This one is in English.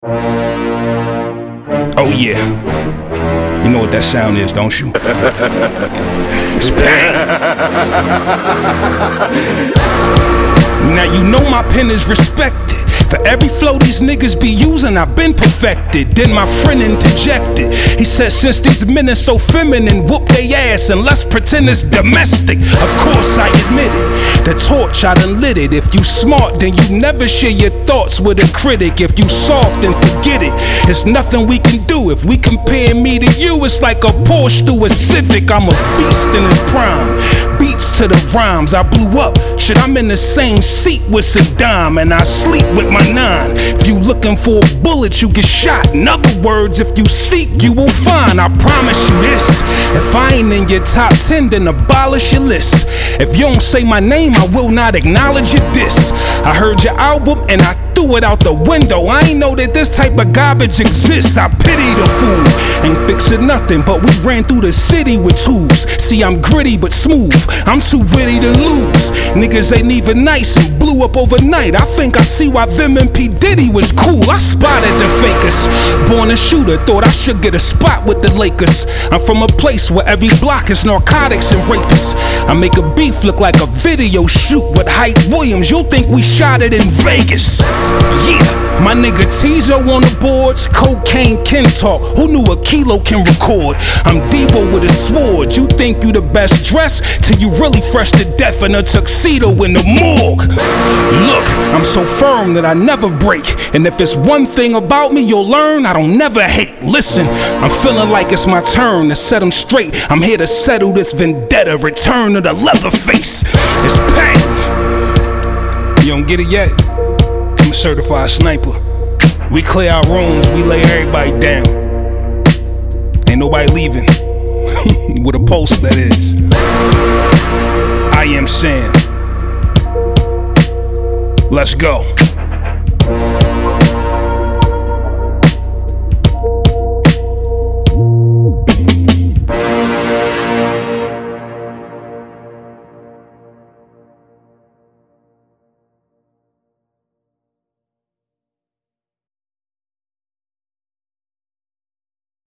Oh yeah, you know what that sound is, don't you? It's pain. Now you know my pen is respected. For every flow these niggas be using, I've been perfected. Then my friend interjected. He said, since these men are so feminine, whoop they ass and let's pretend it's domestic. Of course I admit it, the torch I done lit it. If you smart, then you never share your thoughts with a critic. If you soft, then forget it. There's nothing we can do. If we compare me to you, it's like a Porsche to a Civic. I'm a beast in his prime. Beats to the rhymes, I blew up. Shit, I'm in the same seat with Saddam, and I sleep with my 9. If you looking for a bullet, you get shot. In other words, if you seek, you will find. I promise you this. If I ain't in your top 10, then abolish your list. If you don't say my name, I will not acknowledge your diss. I heard your album and I threw it out the window. I ain't know that this type of garbage exists. I pity the fool. Ain't fixing nothing, but we ran through the city with tools. See, I'm gritty but smooth. I'm too witty to lose. Niggas ain't even nice and blew up overnight. I think I see why them and P. Diddy was cool. I spotted the fakers. Born a shooter, thought I should get a spot with the Lakers. I'm from a place where every block is narcotics and rapists. I make a beef look like a video shoot with Hype Williams. You'll think we shot it in Vegas. Yeah, my nigga Teezo on the boards, cocaine can talk. Who knew a kilo can record? I'm Debo with a sword. You think you the best dressed till you really fresh to death in a tuxedo in the morgue. Look, I'm so firm that I never break. And if it's one thing about me you'll learn, I don't never hate. Listen, I'm feeling like it's my turn to set them straight. I'm here to settle this vendetta, return to the Leatherface. It's pain. You don't get it yet? I'm a certified sniper. We clear our rooms, we lay everybody down. Ain't nobody leaving. With a pulse, that is. I am Sam. Let's go.